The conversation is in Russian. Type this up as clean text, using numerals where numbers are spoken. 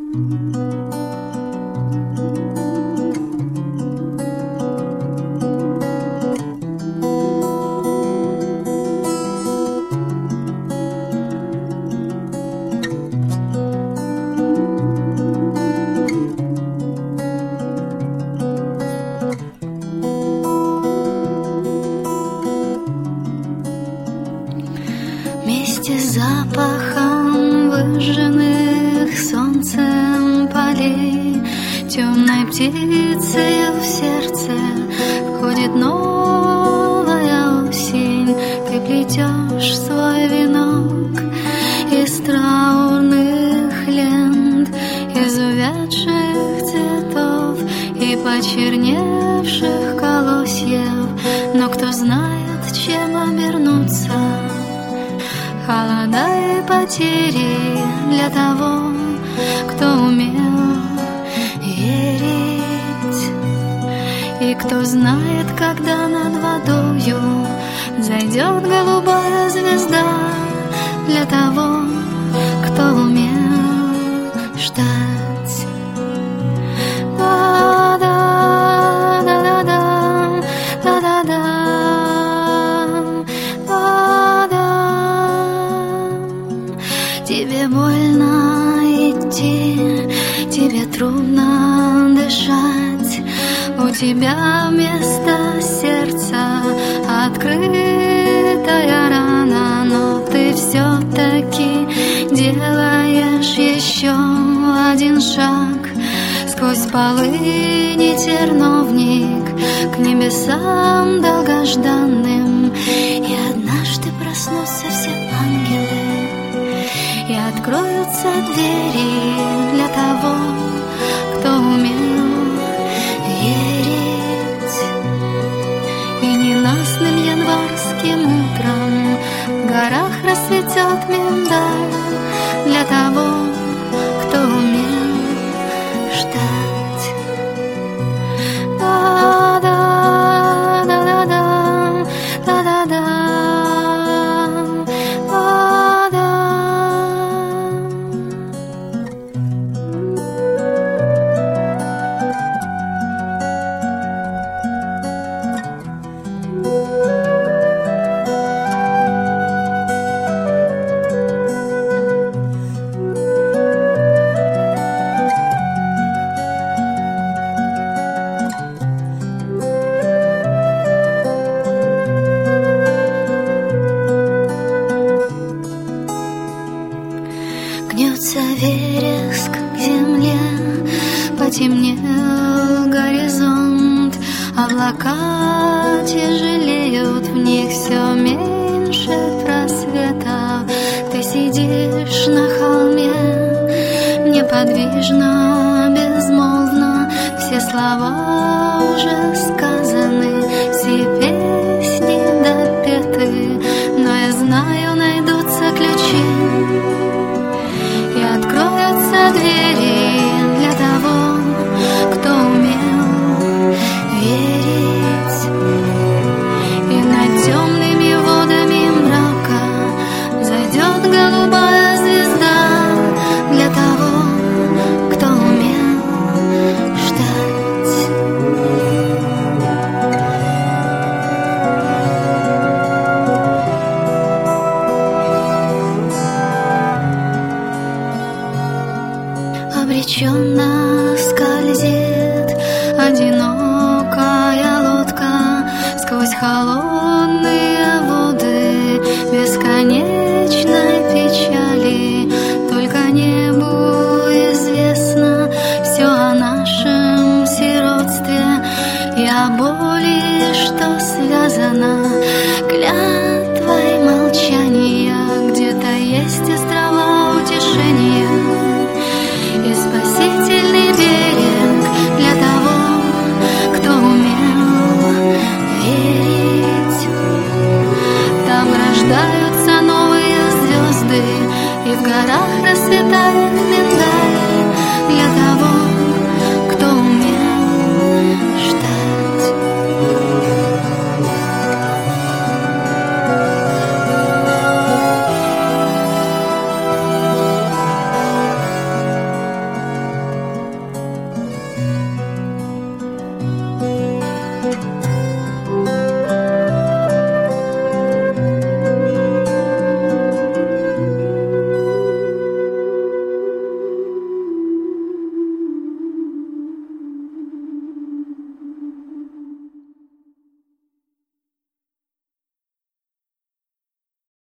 Вместе с запахом выжженных солнцем полей, темной птицей в сердце входит новая осень. Ты плетешь свой венок из траурных лент, из увядших цветов и почерневших колосьев. Но кто знает, чем обернуться холода и потери для того, кто умел верить. И кто знает, когда над водою зайдет голубая звезда для того, кто умел ждать. Тебе больно идти, тебе трудно дышать, у тебя вместо сердца открытая рана, но ты все-таки делаешь еще один шаг сквозь полынь и терновник к небесам долгожданным. И однажды проснутся все ангелы, и откроются двери для того, кто умел верить. И ненастным январским утром в горах расцветет миндаль для того, кто умел ждать. Гнется вереск к земле, потемнел горизонт, облака тяжелеют, в них все меньше просвета. Ты сидишь на холме, неподвижно, безмолвно, все слова уже сказаны, все песни допеты, но я знаю, найдутся ключи, и откроются двери для того, кто умел верить. И над темными водами мрака зайдет голубая звезда для того, кто умел ждать. Обреченно скользит одинокая лодка сквозь холодные воды бесконечной печали. Только небу известно все о нашем сиротстве и о боли, что связано клятвой молчания. Где-то есть острова утешения и спасительный берег для того, кто умел верить. Там рождаются новые звезды, и в горах рассвет.